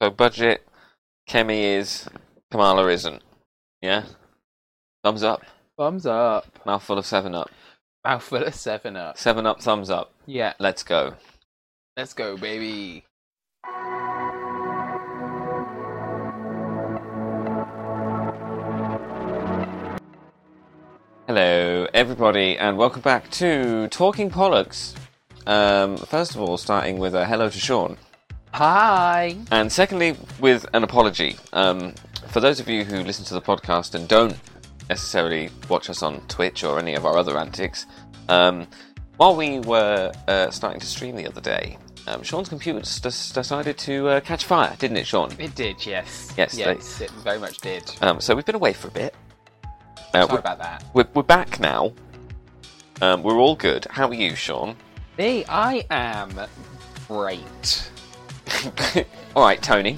So budget, Kemi is, Kamala isn't. Yeah? Thumbs up. Thumbs up. Mouthful of 7-Up. Mouthful of 7-Up. 7-Up, thumbs up. Yeah. Let's go. Let's go, baby. Hello, everybody, and welcome back to Talking Pollux. First of all, starting with a hello to Sean. Hi. And secondly, with an apology. For those of you who listen to the podcast and don't necessarily watch us on Twitch or any of our other antics, while we were starting to stream the other day, Sean's computer decided to catch fire, didn't it, Sean? It did, yes. Yes, it very much did. So we've been away for a bit. Sorry about that. We're back now. We're all good. How are you, Sean? Me, I am great. All right, Tony.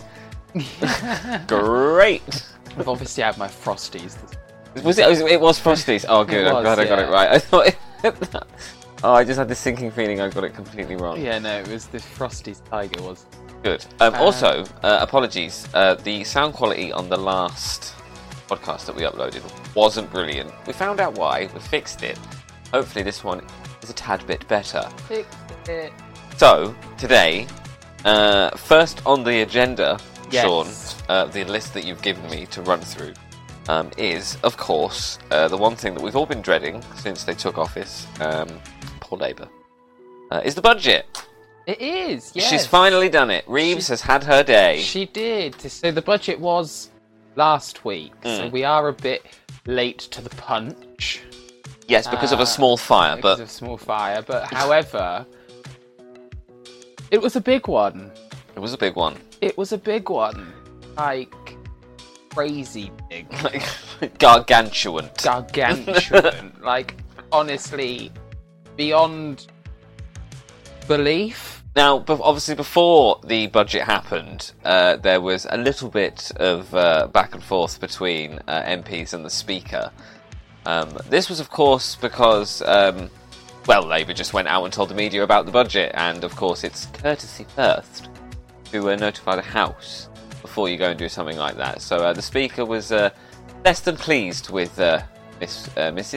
Great. I've obviously had my Frosties. Was it? It was Frosties. Oh, good. I'm glad I got it right. I thought. I just had this sinking feeling I got it completely wrong. Yeah, no, it was the Frosties Tiger was. Good. Also, apologies. The sound quality on the last podcast that we uploaded wasn't brilliant. We found out why. We fixed it. Hopefully, this one is a tad bit better. Fix it. So today, first on the agenda, Yes. Sean, the list that you've given me to run through is, of course, the one thing that we've all been dreading since they took office, poor Labour, is the budget. It is, yes. She's finally done it. Reeves has had her day. She did. So the budget was last week, so we are a bit late to the punch. Yes, because of a small fire, Because of a small fire, but however, it was a big one. it was a big one. It was a big one. Like, crazy big. Gargantuan. Gargantuan. Like, honestly, beyond belief. Now, obviously, before the budget happened, there was a little bit of back and forth between MPs and the Speaker. This was, of course, because, Labour just went out and told the media about the budget, and, of course, it's courtesy first to notify the House before you go and do something like that. So the Speaker was less than pleased with Ms.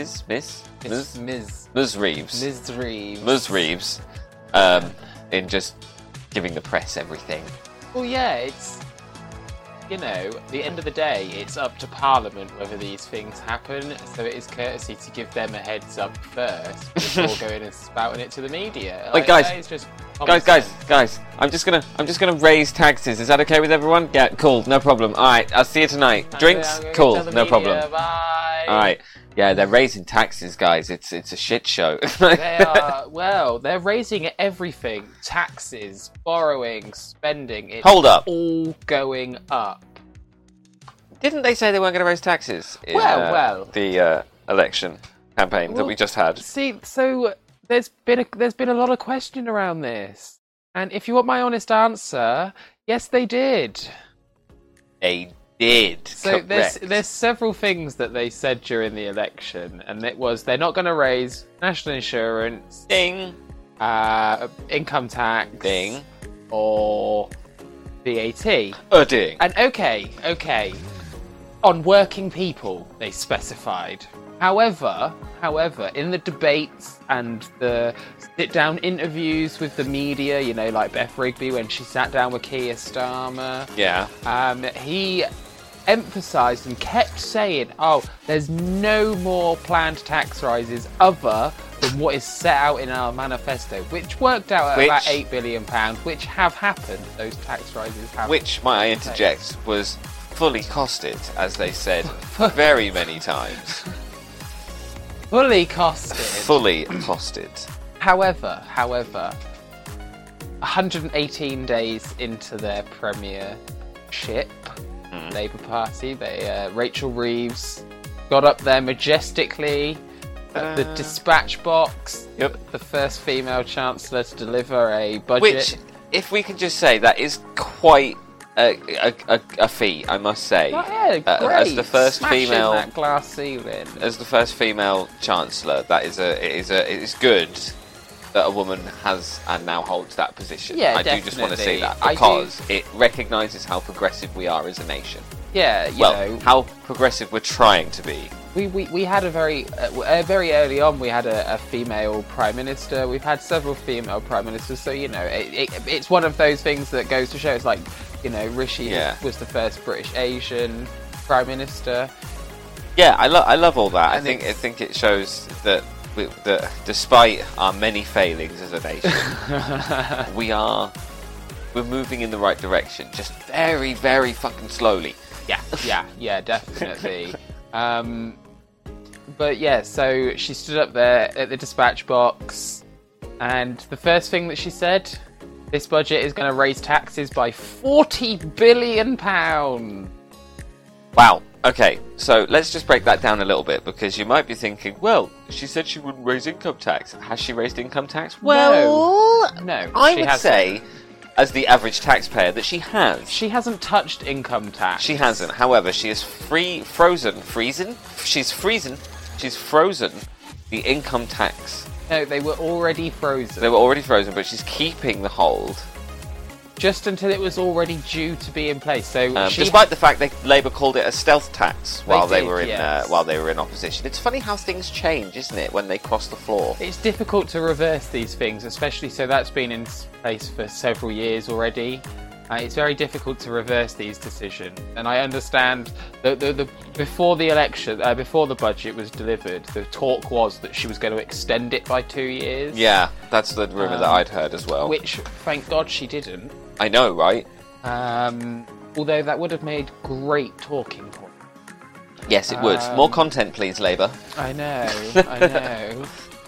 Reeves. Ms. Reeves. In just giving the press everything. Well, yeah, it's, at the end of the day, it's up to Parliament whether these things happen, so it is courtesy to give them a heads up first before going and spouting it to the media. Wait, guys, I'm just gonna raise taxes. Is that okay with everyone? Yeah, cool, no problem. Alright, I'll see you tonight. Drinks? Cool, no problem. Bye. Alright. Yeah, they're raising taxes, guys. It's a shit show. They are, they're raising everything. Taxes, borrowing, spending. It's Hold up. all going up. Didn't they say they weren't going to raise taxes in the election campaign that we just had? See, so there's been a lot of question around this. And if you want my honest answer, yes, they did. They did. So correct. there's several things that they said during the election, and it was they're not going to raise national insurance, Ding. income tax, Ding. or VAT. Ding. And okay, on working people they specified. However, in the debates and the sit-down interviews with the media, like Beth Rigby when she sat down with Keir Starmer, Yeah. he emphasised and kept saying, there's no more planned tax rises other than what is set out in our manifesto, which worked out at about £8 billion, which have happened. Those tax rises have. Which, might I interject, was fully costed, as they said very many times. Fully costed. Fully costed. However, 118 days into their premiership, Labour Party, Rachel Reeves got up there majestically at the dispatch box. Yep. The first female chancellor to deliver a budget. Which, if we could just say, that is quite a feat, I must say. Great. As the first Smashing female, that glass ceiling. as the first female chancellor, it is good. that a woman has and now holds that position. Yeah, I do just want to say that definitely. because it recognises how progressive we are as a nation. Yeah, you know, how progressive we're trying to be. we had a very early on. We had a female prime minister. We've had several female prime ministers. So you know, it's one of those things that goes to show. It's like, you know, Rishi was the first British Asian prime minister. Yeah, I love all that. I think it shows that that despite our many failings as a nation, we're moving in the right direction. Just very, very fucking slowly. Yeah, definitely. But yeah, so she stood up there at the dispatch box, and the first thing that she said, this budget is going to raise taxes by £40 billion. Wow. Okay, so let's just break that down a little bit, because you might be thinking, well, she said she wouldn't raise income tax. Has she raised income tax? Well, no. I would say, as the average taxpayer, that she has. She hasn't touched income tax. She hasn't. However, she has frozen the income tax. No, they were already frozen. They were already frozen, but she's keeping the hold. Just until it was already due to be in place. So, despite the fact that Labour called it a stealth tax while they were in opposition, it's funny how things change, isn't it, when they cross the floor? It's difficult to reverse these things, especially so that's been in place for several years already. It's very difficult to reverse these decisions, and I understand that before the election, before the budget was delivered, the talk was that she was going to extend it by 2 years. Yeah, that's the rumour that I'd heard as well. Which, thank God, she didn't. I know, right? Although that would have made great talking points. Yes, it would. More content, please, Labour. I know.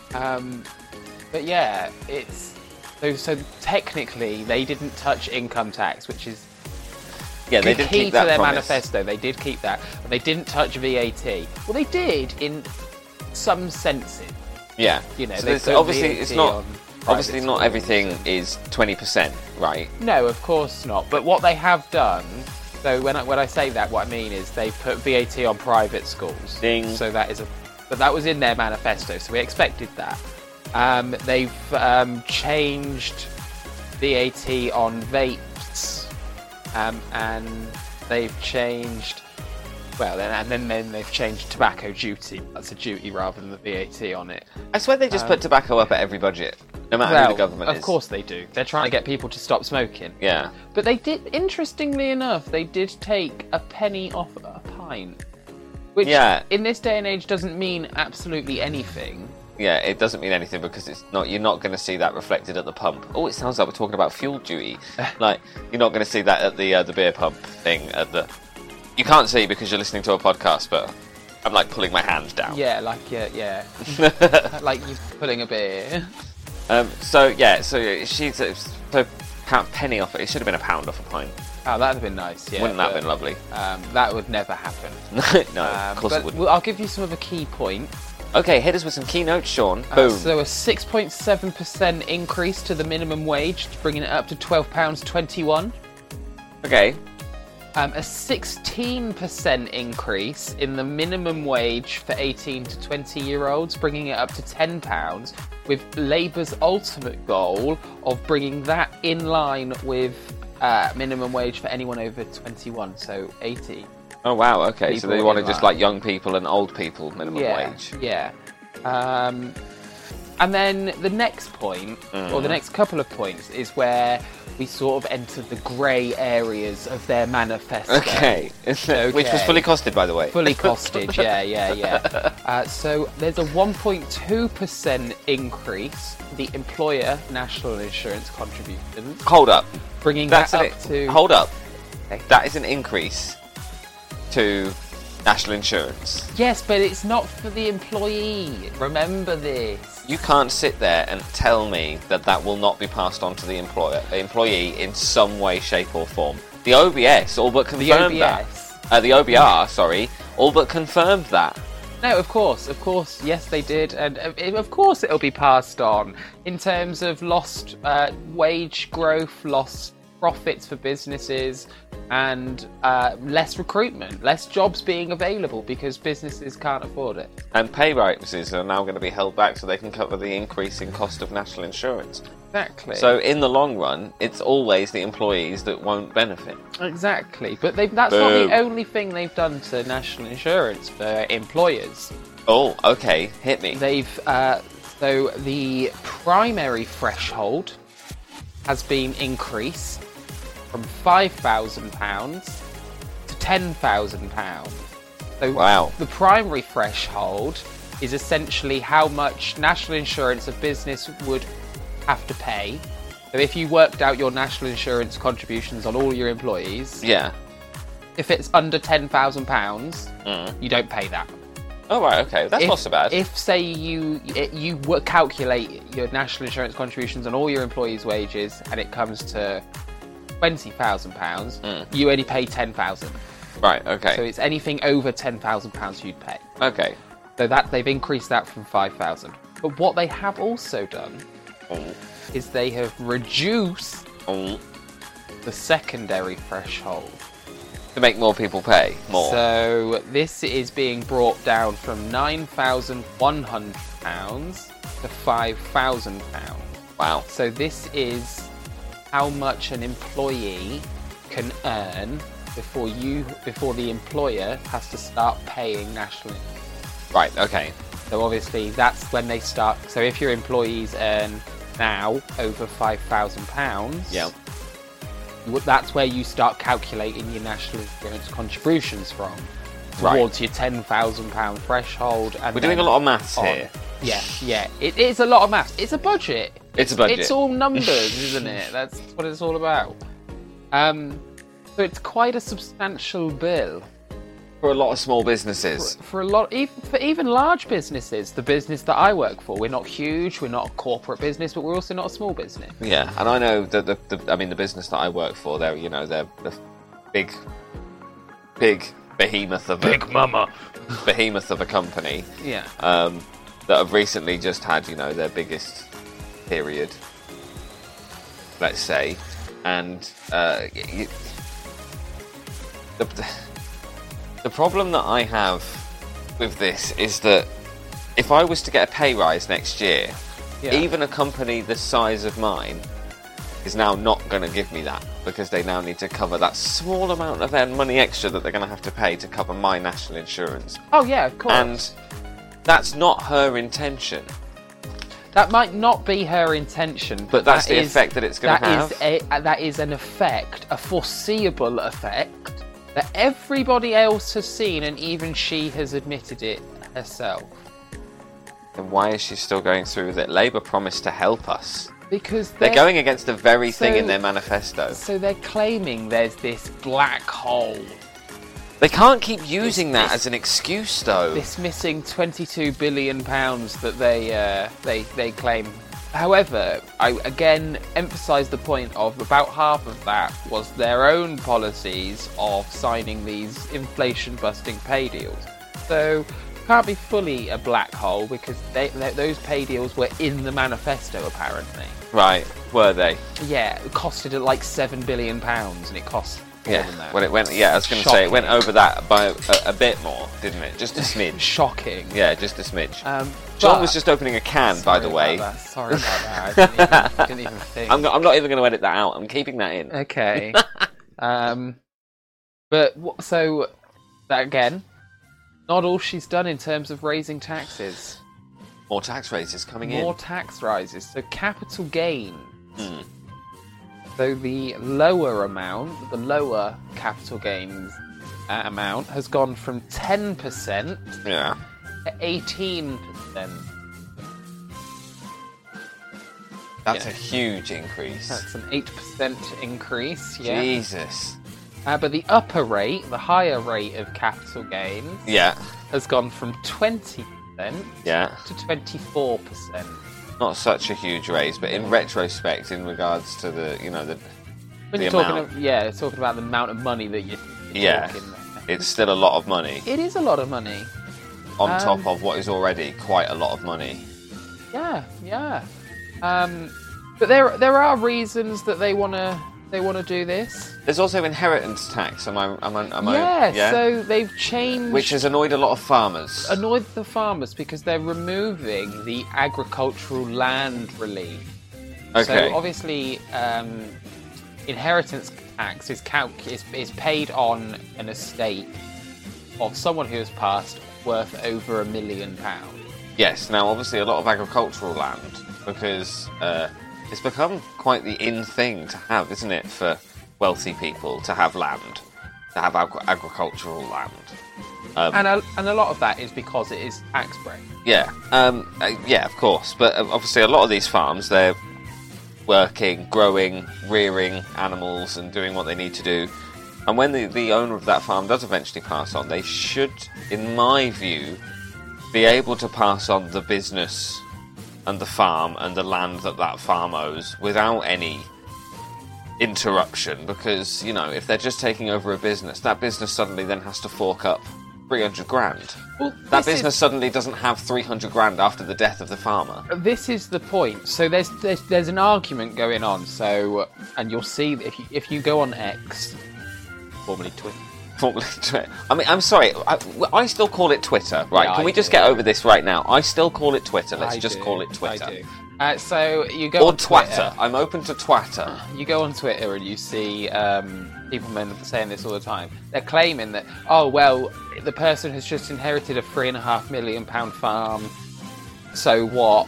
But yeah, it's... So technically, they didn't touch income tax, which is they did key keep that to their promise. manifesto. They did keep that. And they didn't touch VAT. Well, they did in some senses. Yeah. You know, so obviously it's not. Obviously, not everything is 20%, right? No, of course not. But what they have done. So when I say that, what I mean is they put VAT on private schools. Ding. So but that was in their manifesto. So we expected that. They've changed VAT on vapes, and they've changed, and then they've changed tobacco duty. That's a duty rather than the VAT on it. I swear they just put tobacco up at every budget, no matter who the government is. Of course they do. They're trying to get people to stop smoking. Yeah. But they did, interestingly enough, they did take a penny off a pint, which in this day and age doesn't mean absolutely anything. Yeah, it doesn't mean anything because you're not going to see that reflected at the pump. Oh, it sounds like we're talking about fuel duty. Like, you're not going to see that at the beer pump thing you can't see because you're listening to a podcast, but I'm like pulling my hand down. Yeah, like like you're pulling a beer. So she's penny off it. It should have been a pound off a pint. Oh, that'd have been nice. Yeah, wouldn't that have been lovely? That would never happen. No, of course it wouldn't. I'll give you some of the key points. Okay, hit us with some keynotes, Sean. Boom. So a 6.7% increase to the minimum wage, bringing it up to £12.21. Okay. A 16% increase in the minimum wage for 18 to 20-year-olds, bringing it up to £10, with Labour's ultimate goal of bringing that in line with minimum wage for anyone over 21, so 18. Oh wow, okay, so they want to just like young people and old people minimum wage. Yeah. And then the next point, or the next couple of points, is where we sort of enter the grey areas of their manifesto. Okay. Which was fully costed, by the way. Fully costed, yeah. So there's a 1.2% increase for the employer national insurance contributions. Hold up. Bringing that up to... Hold up. Okay. That is an increase to national insurance. Yes, but it's not for the employee. Remember this. You can't sit there and tell me that will not be passed on to the employee in some way, shape or form. The OBS all but confirmed that. The OBR, sorry, all but confirmed that. No, of course, yes they did, and of course it'll be passed on in terms of lost wage growth, lost profits for businesses, and less recruitment, less jobs being available because businesses can't afford it. And pay rises are now going to be held back so they can cover the increasing cost of national insurance. Exactly. So in the long run, it's always the employees that won't benefit. Exactly. But that's not the only thing they've done to national insurance for employers. Oh, okay. Hit me. They've so the primary threshold has been increased from £5,000 to £10,000. So wow. The primary threshold is essentially how much national insurance a business would have to pay. So if you worked out your national insurance contributions on all your employees, yeah, if it's under £10,000, you don't pay that. Oh right, okay, that's not so bad. If say you calculate your national insurance contributions on all your employees' wages and it comes to £20,000, you only pay £10,000. Right, okay. So it's anything over £10,000 you'd pay. Okay. So that they've increased that from 5,000. But what they have also done is they have reduced the secondary threshold. To make more people pay more. So this is being brought down from £9,100 to £5,000. Wow. So this is how much an employee can earn before the employer has to start paying national insurance. Right, okay. So obviously that's when they start. So if your employees earn now over £5,000, yeah, that's where you start calculating your national insurance contributions from, towards your £10,000 threshold. And we're doing a lot of maths here. Yeah, it is a lot of maths. It's a budget. It's a budget. It's all numbers, isn't it? That's what it's all about. So it's quite a substantial bill. For a lot of small businesses. For even large businesses. The business that I work for, we're not huge, we're not a corporate business, but we're also not a small business. Yeah, and I know that the business that I work for, they're the big behemoth of behemoth of a company. Yeah. That have recently just had their biggest period, let's say, and the problem that I have with this is that if I was to get a pay rise next year, even a company the size of mine is now not going to give me that, because they now need to cover that small amount of their money extra that they're going to have to pay to cover my national insurance. Oh yeah, of course. And that's not her intention. That might not be her intention, but that's the effect that it's going to have. That is an effect, a foreseeable effect, that everybody else has seen, and even she has admitted it herself. Then why is she still going through with it? Labour promised to help us. Because they're going against the very thing in their manifesto. So they're claiming there's this black hole. They can't keep using that as an excuse, though. This missing £22 billion that they claim. However, I again emphasise the point of about half of that was their own policies of signing these inflation-busting pay deals. So it can't be fully a black hole, because those pay deals were in the manifesto, apparently. Right, were they? Yeah, it costed like £7 billion, and it cost more than that. Well, it went. Yeah, I was going to say it went over that by a bit more, didn't it? Just a smidge. Shocking. Yeah, just a smidge. John was just opening a can, by the way. Sorry about that. I didn't even think. I'm not even going to edit that out. I'm keeping that in. Okay. So that again, not all she's done in terms of raising taxes. More tax raises coming in. More tax rises. So capital gains. So the lower capital gains amount has gone from 10% to 18%. That's a huge increase. That's an 8% increase, yeah. Jesus. But the upper rate, the higher rate of capital gains, has gone from 20% to 24%. Not such a huge raise, but in retrospect, in regards to the when you're talking about the amount of money that you're talking. It's still a lot of money. It is a lot of money. On top of what is already quite a lot of money. Yeah. But there are reasons that they want to they want to do this. There's also inheritance tax. Yeah, so they've changed... Which has annoyed a lot of farmers. Annoyed the farmers because they're removing the agricultural land relief. Okay. So obviously, inheritance tax is paid on an estate of someone who has passed worth over £1 million. Yes, now obviously a lot of agricultural land, because it's become quite the in thing to have, isn't it, for wealthy people to have land, to have agricultural land. And a lot of that is because it is tax break. Yeah, yeah, of course. But obviously a lot of these farms, they're working, growing, rearing animals and doing what they need to do. And when the owner of that farm does eventually pass on, they should, in my view, be able to pass on the business and the farm and the land that farm owes without any interruption, because, you know, if they're just taking over a business, that business suddenly then has to fork up 300 grand. Well, that business suddenly doesn't have 300 grand after the death of the farmer. This is the point. So there's an argument going on. So, and you'll see if you go on X, formerly Twitter. I mean, I'm sorry, I still call it Twitter, right? Yeah, Can we just get over this right now? I still call it Twitter. Let's just call it Twitter. I do. So you go on Twatter. Twitter. I'm open to Twatter. You go on Twitter and you see people saying this all the time. They're claiming that, oh, well, the person has just inherited a £3.5 million farm, so what?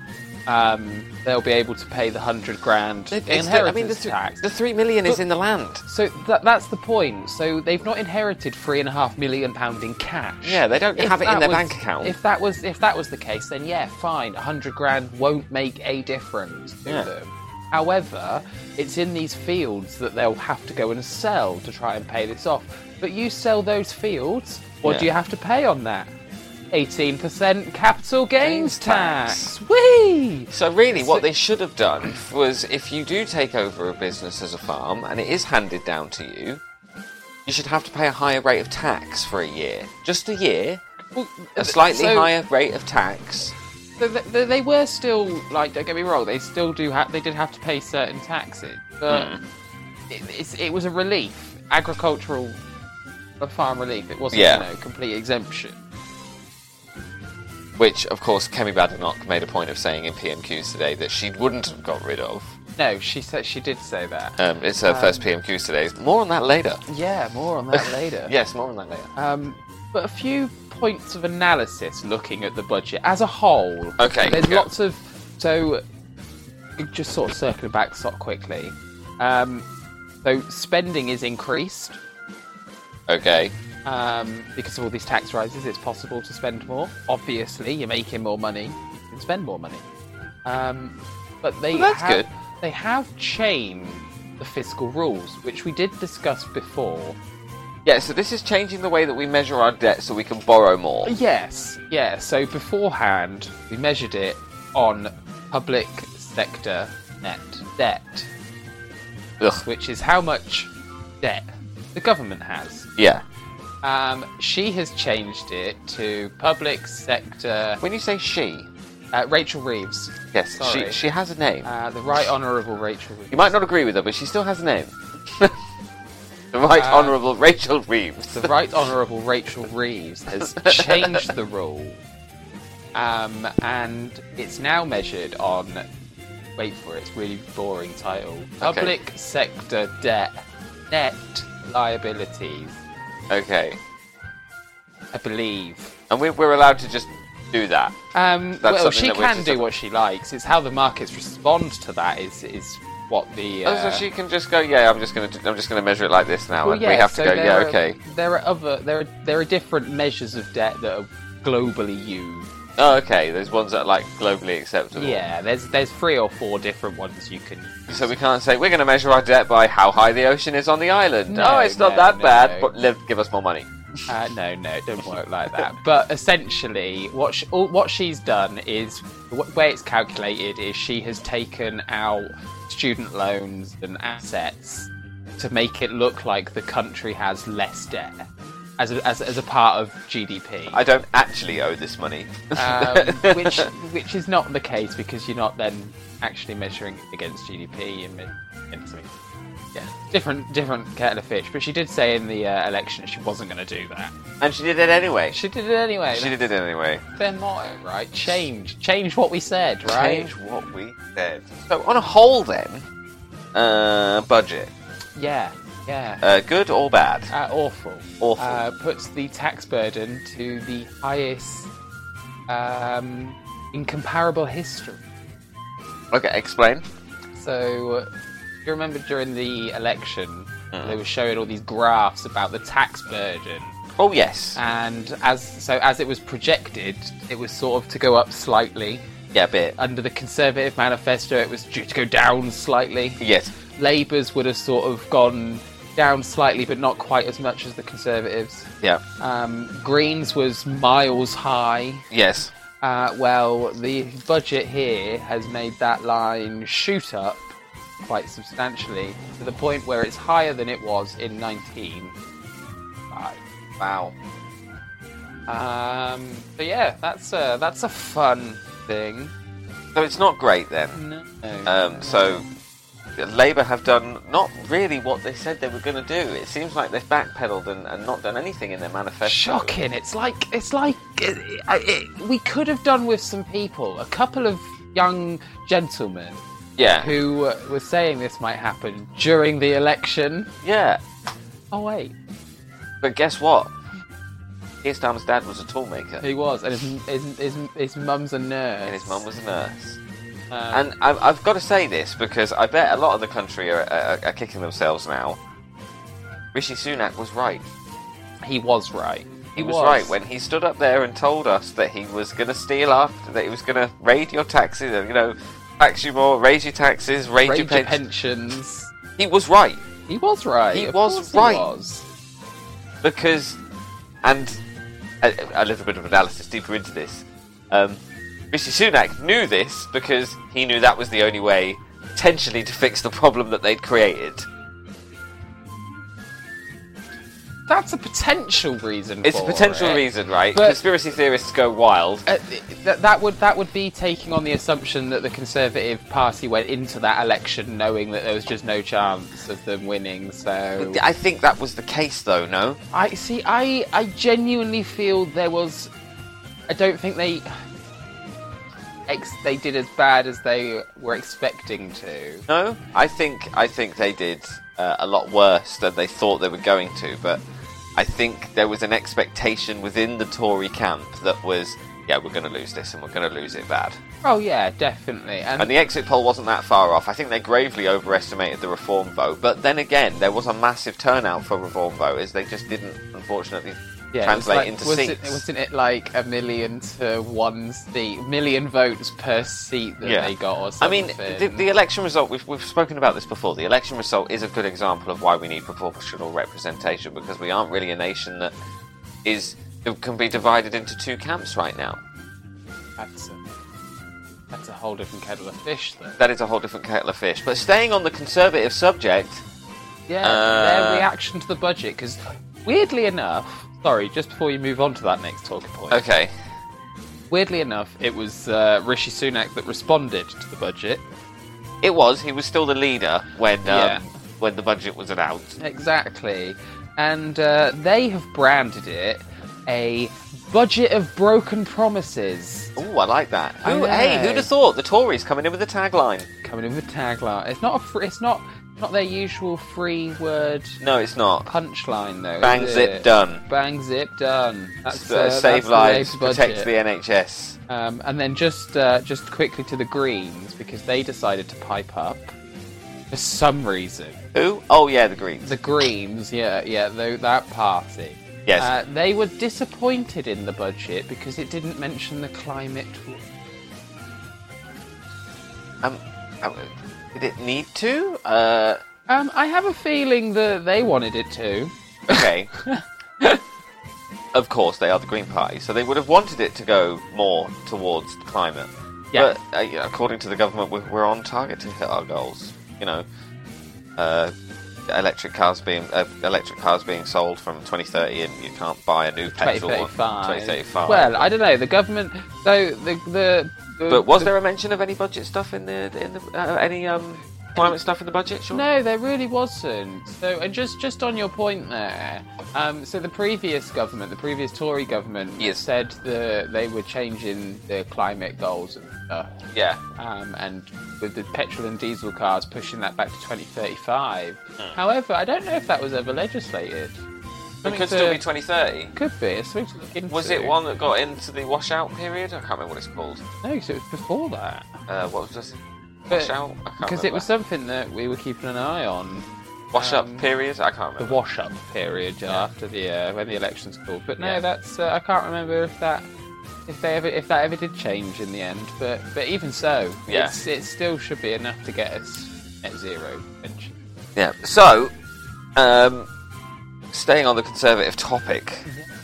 They'll be able to pay the 100 grand inheritance tax. The 3 million is in the land. So that's the point. So they've not inherited £3.5 million in cash. Yeah, they don't have it in their bank account. If that was the case, then yeah, fine. 100 grand won't make a difference to them. However, it's in these fields that they'll have to go and sell to try and pay this off. But you sell those fields, what do you have to pay on that? 18% capital gains tax. Whee! So really, what they should have done was, if you do take over a business as a farm and it is handed down to you, you should have to pay a higher rate of tax for a year. Just a year. Well, a slightly higher rate of tax. They were still, like, don't get me wrong, they still do they did have to pay certain taxes, but it was a relief, agricultural farm relief. It wasn't, complete exemption. Which, of course, Kemi Badenoch made a point of saying in PMQs today that she wouldn't have got rid of. No, she did say that. It's her first PMQs today. More on that later. Yeah, more on that later. Yes, more on that later. But a few points of analysis looking at the budget as a whole. Okay. There's lots of... So, just sort of circling back quickly. So, spending is increased. Okay. Because of all these tax rises, it's possible to spend more. Obviously, you're making more money, you can spend more money. But that's good. They have changed the fiscal rules, which we did discuss before. Yeah, so this is changing the way that we measure our debt so we can borrow more. Yes, yeah. So beforehand, we measured it on public sector net debt, which is how much debt the government has. Yeah. She has changed it to public sector... When you say she... Rachel Reeves. Yes, she has a name. The Right Honourable Rachel Reeves. You might not agree with her, but she still has a name. The Right Honourable Rachel Reeves. The Right Honourable Rachel Reeves has changed the rule. And it's now measured on... Wait for it, it's a really boring title. Public sector debt. Net liabilities. Okay. I believe. And we're allowed to just do that? Well, she can do what she likes. It's how the markets respond to that is what the... so she can just go, yeah, I'm just gonna measure it like this now, and we have to go, okay. There are different measures of debt that are globally used. Oh, okay. There's ones that are like globally acceptable. Yeah, there's 3 or 4 different ones you can use. So we can't say we're going to measure our debt by how high the ocean is on the island. No, it's not that bad, but give us more money. No, it don't work like that. But essentially, what she's done is, the way it's calculated is she has taken out student loans and assets to make it look like the country has less debt. as a part of GDP. I don't actually owe this money. Which is not the case, because you're not then actually measuring it against GDP and something. Yeah, different kettle of fish. But she did say in the election she wasn't going to do that, And she did it anyway. She did it anyway. She did it anyway. Their motto, right? Change what we said, right? Change what we said. So on a whole, then, budget. Yeah. Good or bad? Awful. Awful. Puts the tax burden to the highest in comparable history. Okay, explain. So, you remember during the election, they were showing all these graphs about the tax burden. Oh yes. And as it was projected, it was sort of to go up slightly. Yeah, a bit. Under the Conservative manifesto, it was due to go down slightly. Yes. Labour's would have sort of gone down slightly, but not quite as much as the Conservatives. Yeah. Greens was miles high. Yes. Well, the budget here has made that line shoot up quite substantially to the point where it's higher than it was in 1995. Wow. So yeah, that's a fun thing. So it's not great then. No. So Labour have done not really what they said they were going to do. It seems like they've backpedaled and not done anything in their manifesto. Shocking! It's like we could have done with some people, a couple of young gentlemen, Yeah. who were saying this might happen during the election. Yeah. Oh wait, But guess what? Keir Starmer's dad was a toolmaker. he was, and his mum's a nurse, And his mum was a nurse. Um, And I've got to say this because I bet a lot of the country are kicking themselves now. Rishi Sunak was right. he was right. He was right when he stood up there and told us that he was going to steal after, that he was going to raid your taxes, tax you more, raise your taxes, raise your pensions. He was right. He was right. He Of was course right. He was. Because, and a little bit of analysis deeper into this, Rishi Sunak knew this because he knew that was the only way, potentially, to fix the problem that they'd created. That's a potential reason. It's a potential reason, right? But- Conspiracy theorists go wild. That would be taking on the assumption that the Conservative Party went into that election knowing that there was just no chance of them winning. So I think that was the case, though. No. I genuinely feel there was. I don't think they did as bad as they were expecting to. No, I think they did a lot worse than they thought they were going to. But I think there was an expectation within the Tory camp that was, yeah, we're going to lose this and we're going to lose it bad. Oh yeah, definitely. And the exit poll wasn't that far off. I think they gravely overestimated the Reform vote. But then again, there was a massive turnout for Reform voters. They just didn't, unfortunately, translate into seats. Wasn't it like 1 million to 1 seat, million votes per seat that they got, or something? I mean, the election result, we've spoken about this before, the election result is a good example of why we need proportional representation, because we aren't really a nation that can be divided into two camps right now. That's a whole different kettle of fish, though. That is a whole different kettle of fish. But staying on the Conservative subject... Yeah, their reaction to the budget, because weirdly enough... Sorry, just before you move on to that next talking point. Okay. Weirdly enough, it was Rishi Sunak that responded to the budget. It was. He was still the leader when the budget was announced. Exactly. And they have branded it a budget of broken promises. Oh, I like that. I know. Hey, who'd have thought? The Tories coming in with a tagline. Coming in with a tagline. It's not their usual free word. No, it's not. Punchline though. Bang, is zip, it? done. Bang, zip, done. That's Save that's lives, the Labour protect the budget. NHS. And then just quickly to the Greens, because they decided to pipe up for some reason. Who? Oh yeah, the Greens. The Greens, that party. Yes. They were disappointed in the budget because it didn't mention the climate. Did it need to? I have a feeling that they wanted it to. Okay. Of course, they are the Green Party, so they would have wanted it to go more towards climate. Yeah. But according to the government, we're on target to hit our goals. electric cars being sold from 2030, and you can't buy a new petrol 2035. Well, I don't know. The government, so But was there a mention of any budget stuff in the any climate stuff in the budget? Sure. No, there really wasn't. So, and just on your point there, so the previous government, the previous Tory government, said they were changing the climate goals and stuff. Yeah. And with the petrol and diesel cars pushing that back to 2035. However, I don't know if that was ever legislated. It could still be 2030. Could be. It's something to look into. Was it one that got into the washout period? I can't remember what it's called. No, so it was before that. What was this? Washout? Because it was something that we were keeping an eye on. Wash-up period? I can't remember. The wash-up period after the when the election's called. But no, that's I can't remember if that ever did change in the end. But even so, it still should be enough to get us net zero eventually. Yeah. So, staying on the Conservative topic,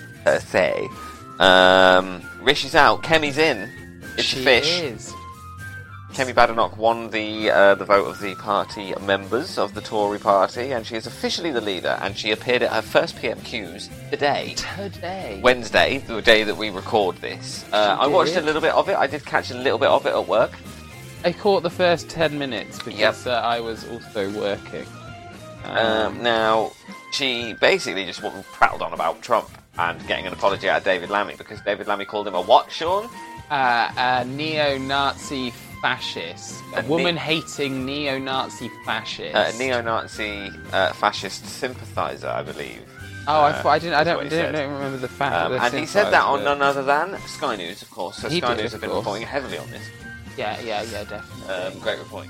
Rishi's out, Kemi's in. It's she a fish. Is. Kemi Badenoch won the vote of the party members of the Tory party, and she is officially the leader, and she appeared at her first PMQs today. Wednesday, the day that we record this. I watched a little bit of it. I did catch a little bit of it at work. I caught the first 10 minutes because I was also working. Now, she basically just prattled on about Trump and getting an apology out of David Lammy, because David Lammy called him a what, Sean? A neo-Nazi fascist. A woman-hating neo-Nazi fascist. A neo-Nazi fascist sympathiser, I believe. Oh, I don't remember the fact. And he said that on none other than Sky News, of course. So Sky News have been reporting heavily on this. Yeah, definitely. Great reporting.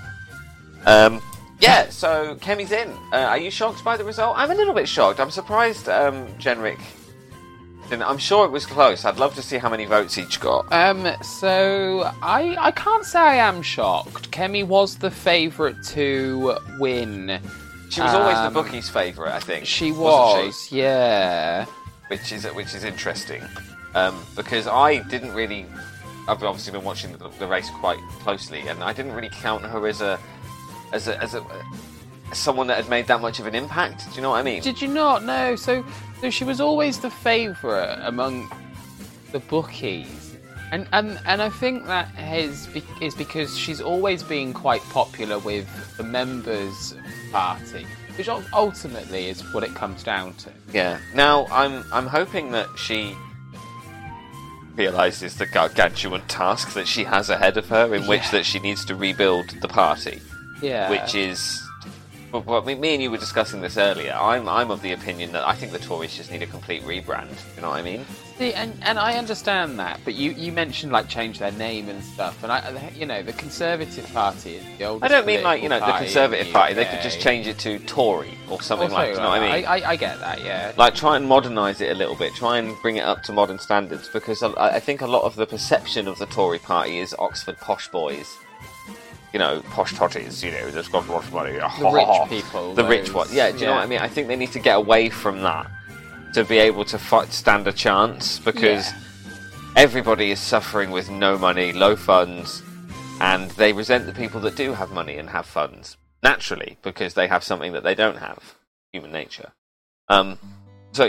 So Kemi's in. Are you shocked by the result? I'm a little bit shocked. I'm surprised Jenrick didn't. I'm sure it was close. I'd love to see how many votes each got. So I can't say I am shocked. Kemi was the favourite to win. She was always the bookies' favourite, I think. She was, yeah. Which is interesting, because I didn't really. I've obviously been watching the race quite closely, and I didn't really count her as someone that had made that much of an impact. Do you know what I mean? Did you not? No. So she was always the favourite among the bookies, and I think that is because she's always been quite popular with the members of the party, which ultimately is what it comes down to. Yeah. Now I'm hoping that she realises the gargantuan task that she has ahead of her, in which that she needs to rebuild the party. Yeah. Which is, well, me and you were discussing this earlier. I'm of the opinion that I think the Tories just need a complete rebrand. You know what I mean? See, and I understand that, but you mentioned like change their name and stuff, and the Conservative Party is the oldest. I don't mean the Conservative Party. They could just change it to Tory or something like. You know what I mean? I get that. Yeah. Like try and modernise it a little bit. Try and bring it up to modern standards, because I think a lot of the perception of the Tory Party is Oxford posh boys. Posh totties, they've got lots of money. The rich people. The rich ones. Yeah, do you know what I mean? I think they need to get away from that to be able to stand a chance, because everybody is suffering with no money, low funds, and they resent the people that do have money and have funds, naturally, because they have something that they don't have, human nature. The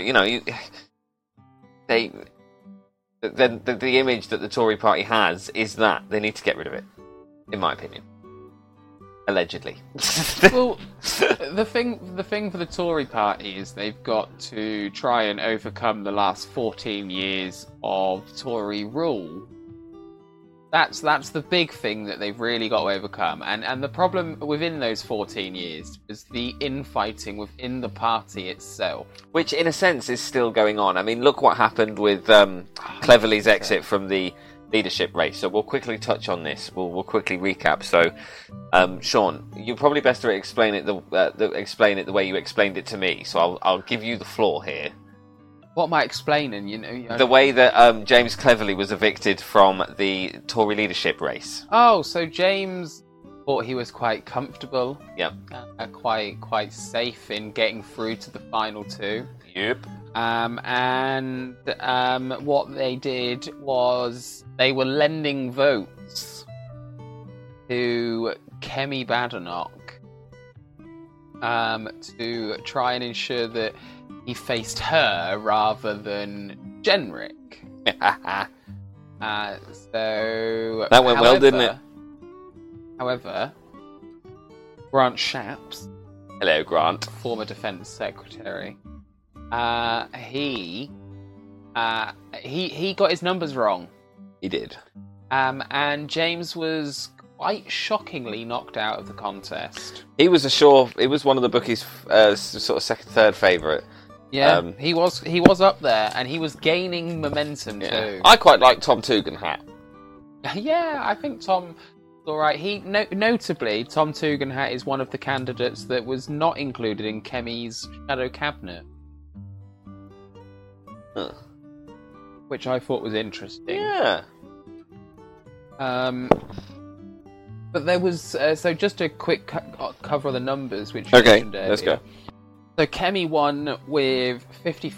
image that the Tory party has is that they need to get rid of it, in my opinion. Allegedly. Well, the thing for the Tory party is they've got to try and overcome the last 14 years of Tory rule. That's the big thing that they've really got to overcome. And the problem within those 14 years is the infighting within the party itself. Which, in a sense, is still going on. I mean, look what happened with Cleverly's exit from the leadership race. So we'll quickly touch on this. We'll quickly recap. So, Sean, you're probably best to explain it the way you explained it to me. So I'll give you the floor here. What am I explaining? The way that James Cleverly was evicted from the Tory leadership race. Oh, so James thought he was quite comfortable. Yep. Quite safe in getting through to the final two. Yep. And what they did was they were lending votes to Kemi Badenoch to try and ensure that he faced her rather than Jenrick. So that went well, didn't it? However, Grant Shapps, Hello, Grant. former Defence Secretary, he got his numbers wrong. He did. And James was quite shockingly knocked out of the contest. He was one of the bookies' sort of second, third favourite. Yeah, he was up there, and he was gaining momentum too. I quite like Tom Tugendhat. Yeah, I think Tom. All right. Notably, Tom Tugendhat is one of the candidates that was not included in Kemi's shadow cabinet, which I thought was interesting. Yeah. But there was so just a quick cover of the numbers, which you mentioned earlier. Let's go. So Kemi won with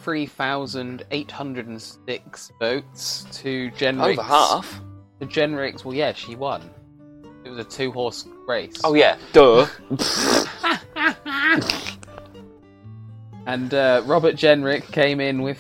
53,806 votes to Jenrick's. Over half. To Jenrick's, well, yeah, she won. It was a 2-horse race. Oh yeah, duh. And Robert Jenrick came in with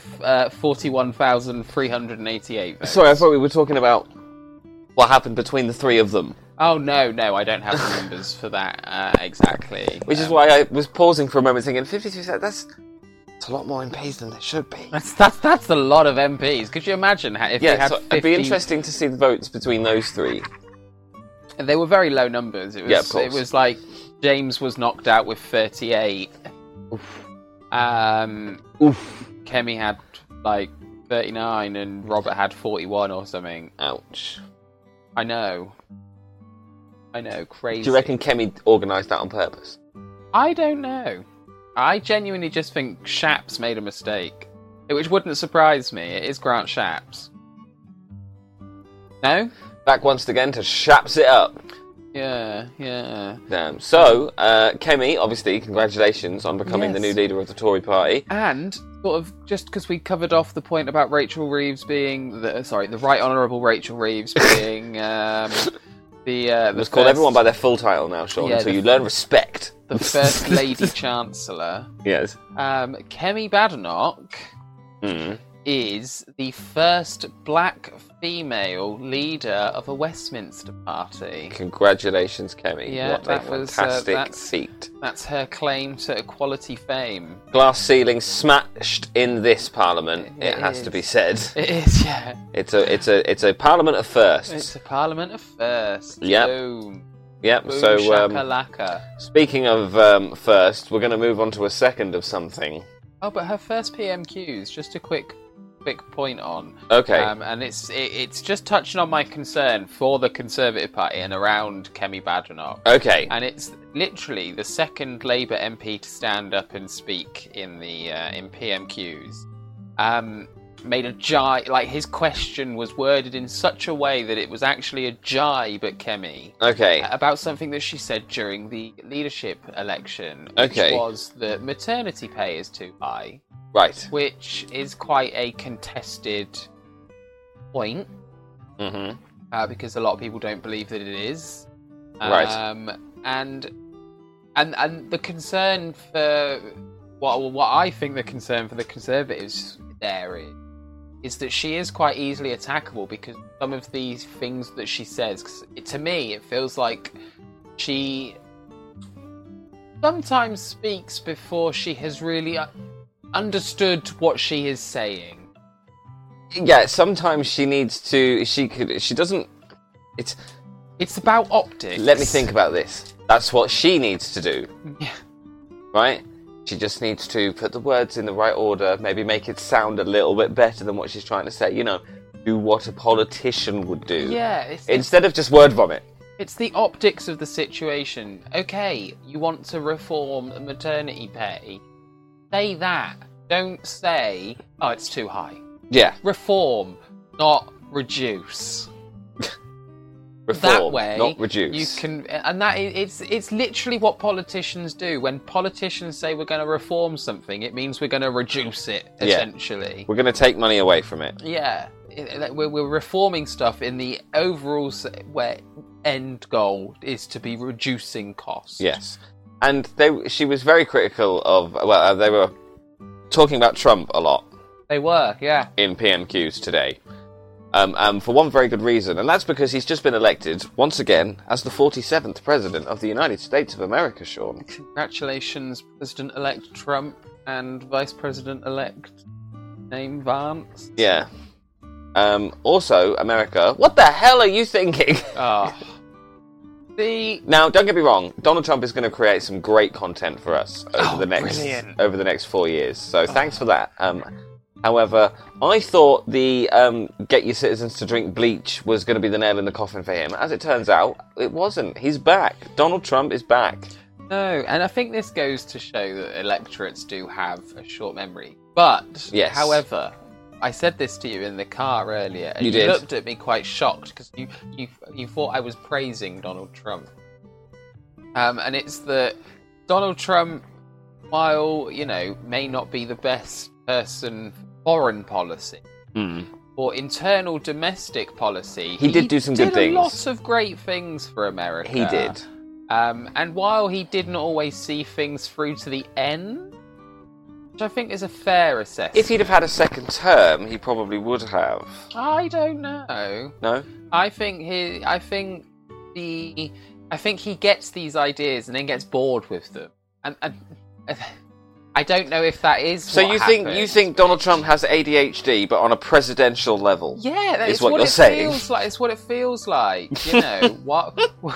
41,388 votes. Sorry, I thought we were talking about what happened between the three of them. Oh, no, I don't have the numbers for that exactly. Which is why I was pausing for a moment thinking, 53%, that's a lot more MPs than there should be. That's a lot of MPs. Could you imagine if you had 50... It'd be interesting to see the votes between those three. They were very low numbers. It was, of course. It was like James was knocked out with 38. Oof. Kemi had like 39 and Robert had 41 or something. Ouch. I know, crazy. Do you reckon Kemi organised that on purpose? I don't know. I genuinely just think Shapps made a mistake. Which wouldn't surprise me. It is Grant Shapps. No? Back once again to Shapps it up. Yeah. Damn. So, Kemi, obviously, congratulations on becoming the new leader of the Tory party. And, sort of, just because we covered off the point about Rachel Reeves being... the Right Honourable Rachel Reeves being... Let's call everyone by their full title now, Sean, until you learn respect. The First Lady Chancellor. Yes. Kemi Badenoch is the first black female leader of a Westminster party. Congratulations, Kemi. Yeah, what a fantastic feat. That's her claim to equality fame. Glass ceiling smashed in this parliament, it has to be said. It is, yeah. It's a parliament of firsts. It's a parliament of firsts. Yep. Boom. Yep, Boom, so shakalaka. Speaking of first, we're going to move on to a second of something. Oh, but her first PMQs, just a quick point on. Okay. And it's just touching on my concern for the Conservative Party and around Kemi Badenoch. Okay. And it's literally the second Labour MP to stand up and speak in PMQs. Made a jibe, like his question was worded in such a way that it was actually a jibe at Kemi. Okay. About something that she said during the leadership election, which was that maternity pay is too high. Right. Which is quite a contested point. Mm-hmm. Because a lot of people don't believe that it is. Right. And the concern for what I think the concern for the Conservatives there is that she is quite easily attackable because some of these things that she says, 'cause to me, it feels like she sometimes speaks before she has really understood what she is saying. Yeah, sometimes she needs to. She doesn't. It's about optics. Let me think about this. That's what she needs to do. Yeah. Right? She just needs to put the words in the right order, maybe make it sound a little bit better than what she's trying to say. You know, do what a politician would do. Yeah. Instead of just word vomit. It's the optics of the situation. Okay, you want to reform maternity pay. Say that. Don't say, oh, it's too high. Yeah. Reform, not reduce. Reform, that way, not reduce. You can, and that it's literally what politicians do. When politicians say we're going to reform something, it means we're going to reduce it. Essentially, we're going to take money away from it. Yeah, we're reforming stuff in the overall where end goal is to be reducing costs. Yes. And she was very critical of... Well, they were talking about Trump a lot. They were, yeah. In PMQs today. For one very good reason, and that's because he's just been elected, once again, as the 47th President of the United States of America, Sean. Congratulations, President-elect Trump and Vice President-elect name Vance. Yeah. Also, America, what the hell are you thinking? Now, don't get me wrong, Donald Trump is going to create some great content for us over the next 4 years, so thanks for that. However, I thought the get your citizens to drink bleach was going to be the nail in the coffin for him. As it turns out, it wasn't. He's back. Donald Trump is back. No, and I think this goes to show that electorates do have a short memory. But, yes. However, I said this to you in the car earlier, and you did. Looked at me quite shocked because you thought I was praising Donald Trump. And it's that Donald Trump, while, may not be the best person for foreign policy, or internal domestic policy, he did do some good things. Lots of great things for America. He did. And while he didn't always see things through to the end, which I think is a fair assessment. If he'd have had a second term, he probably would have. I don't know. No? I think he gets these ideas and then gets bored with them. And I don't know if that is so you think Donald Trump has ADHD, but on a presidential level? Yeah, that's what you're saying. It's what it feels like. What?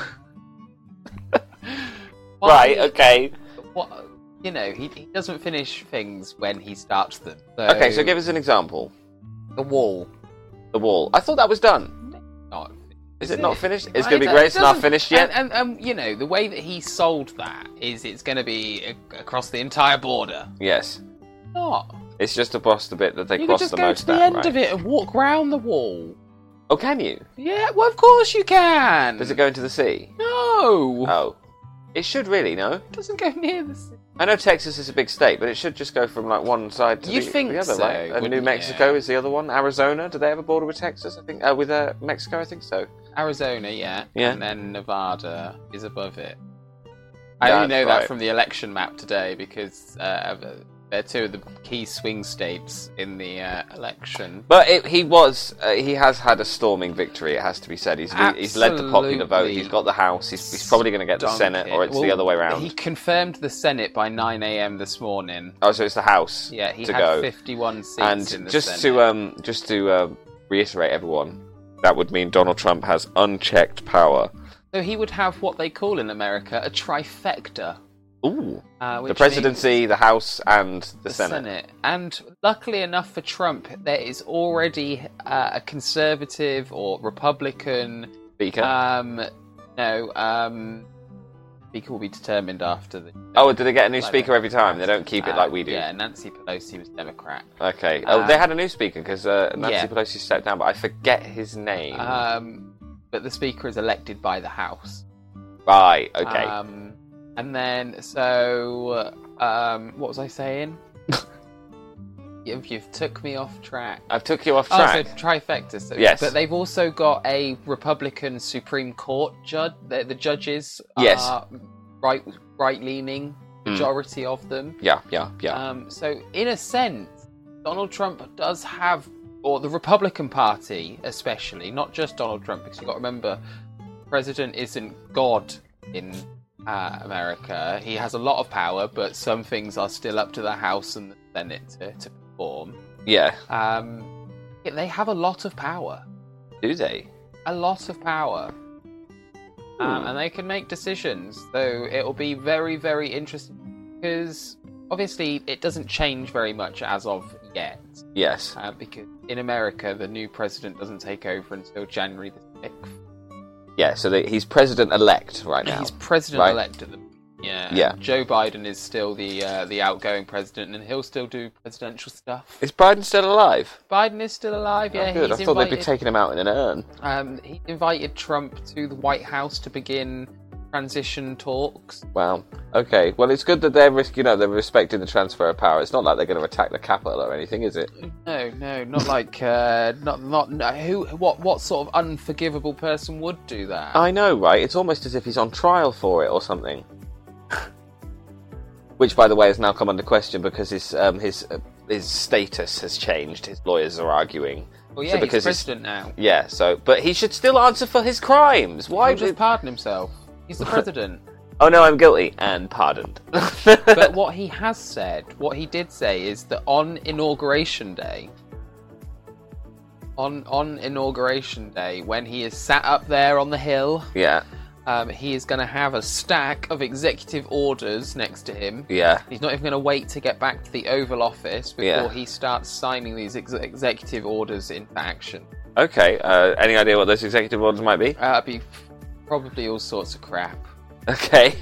Right. Okay. What? He doesn't finish things when he starts them. So okay, so give us an example. The Wall. The Wall. I thought that was done. Not. Is it not finished? It's going to be great. It's not finished yet. And the way that he sold that is it's going to be across the entire border. Yes. Not. It's just across the bit that they cross the most. You can just go to the end of it and walk round the wall. Oh, can you? Yeah, well, of course you can. Does it go into the sea? No. Oh. It should really, no? It doesn't go near the sea. I know Texas is a big state, but it should just go from one side to the other, so, right? And New Mexico is the other one. Arizona, do they have a border with Texas? I think with Mexico, I think so. Arizona, yeah. And then Nevada is above it. I only know that from the election map today because they're two of the key swing states in the election. But he has had a storming victory, it has to be said. He's led the popular vote, he's got the House, he's probably going to get the Senate, or it's the other way around. He confirmed the Senate by 9 a.m. this morning. Oh, so it's the House. Yeah, he had 51 seats in the Senate. And just to reiterate everyone, that would mean Donald Trump has unchecked power. So he would have what they call in America a trifecta. Ooh. The presidency, the House, and the Senate. And luckily enough for Trump, there is already a conservative or Republican speaker. Speaker will be determined after the. Oh, do they get a new speaker every time? They don't keep it like we do. Yeah, Nancy Pelosi was Democrat. Okay. They had a new speaker because Nancy Pelosi stepped down, but I forget his name. But the speaker is elected by the House. Right. Okay. And then, what was I saying? You've took me off track. I've took you off track. Oh, so trifecta. So, yes. But they've also got a Republican Supreme Court judge. The judges are right-leaning, majority of them. Yeah. So, in a sense, Donald Trump does have, or the Republican Party especially, not just Donald Trump, because you've got to remember, the president isn't God in America. He has a lot of power, but some things are still up to the House and the Senate to perform. Yeah. They have a lot of power. Do they? A lot of power. And they can make decisions. So it'll be very, very interesting. Because obviously it doesn't change very much as of yet. Yes. Because in America, the new president doesn't take over until January the 6th. Yeah, so he's president-elect right now. He's president-elect at the moment. Yeah. Joe Biden is still the outgoing president, and he'll still do presidential stuff. Is Biden still alive? Biden is still alive, yeah. Oh, good. I thought they'd be taking him out in an urn. He invited Trump to the White House to begin transition talks. Wow. Okay. Well, it's good that they're respecting the transfer of power. It's not like they're going to attack the Capitol or anything, is it? No, not like what sort of unforgivable person would do that? I know, right? It's almost as if he's on trial for it or something. which, by the way, has now come under question because his status has changed. His lawyers are arguing. Well, yeah, he's president now. Yeah, but he should still answer for his crimes. Why? He'll just pardon himself. He's the president. Oh no, I'm guilty and pardoned. But what he did say is that on Inauguration Day, when he is sat up there on the hill, yeah, he is going to have a stack of executive orders next to him. Yeah. He's not even going to wait to get back to the Oval Office before he starts signing these executive orders into action. Okay, any idea what those executive orders might be? It'll be probably all sorts of crap. Okay.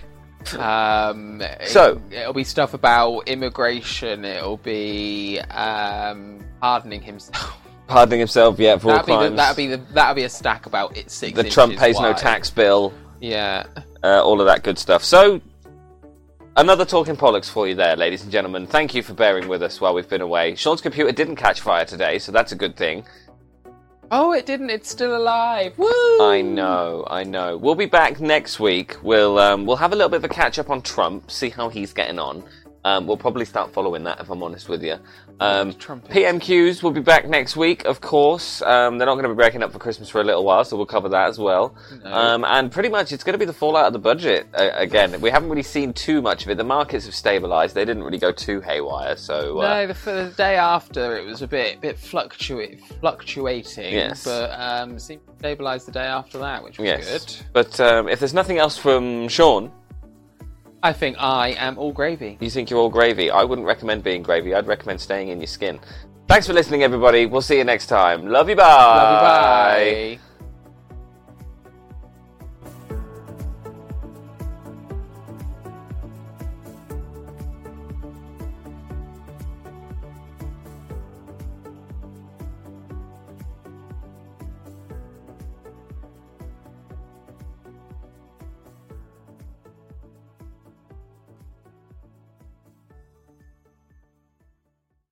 It'll be stuff about immigration. It'll be pardoning himself. Pardoning himself, yeah, for all crimes. That'll be a stack about 6 inches The Trump pays wide. no tax bill. Yeah. All of that good stuff. So, another Talking Pollux for you there, ladies and gentlemen. Thank you for bearing with us while we've been away. Sean's computer didn't catch fire today, so that's a good thing. Oh, it didn't. It's still alive. Woo! I know. We'll be back next week. We'll have a little bit of a catch up on Trump, see how he's getting on. We'll probably start following that, if I'm honest with you. PMQs will be back next week, of course. They're not going to be breaking up for Christmas for a little while, so we'll cover that as well. No. And pretty much it's going to be the fallout of the budget again. We haven't really seen too much of it. The markets have stabilised. They didn't really go too haywire. So no, for the day after it was a bit fluctuating. Yes. But seemed to stabilise the day after that, which was good. But if there's nothing else from Sean, I think I am all gravy. You think you're all gravy? I wouldn't recommend being gravy. I'd recommend staying in your skin. Thanks for listening, everybody. We'll see you next time. Love you, bye. Love you, bye.